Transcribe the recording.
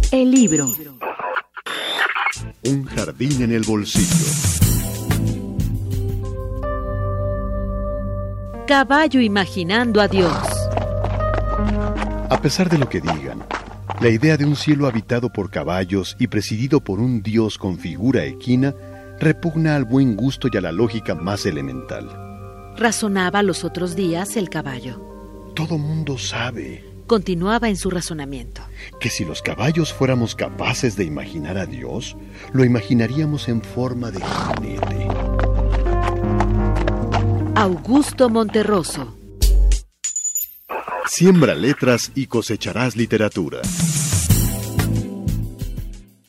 El libro. Un jardín en el bolsillo. Caballo imaginando a Dios. A pesar de lo que digan, la idea de un cielo habitado por caballos y presidido por un dios con figura equina repugna al buen gusto y a la lógica más elemental. Razonaba los otros días el caballo. Todo mundo sabe, Continuaba en su razonamiento, que si los caballos fuéramos capaces de imaginar a Dios, lo imaginaríamos en forma de jinete. Augusto Monterroso. Siembra letras y cosecharás literatura.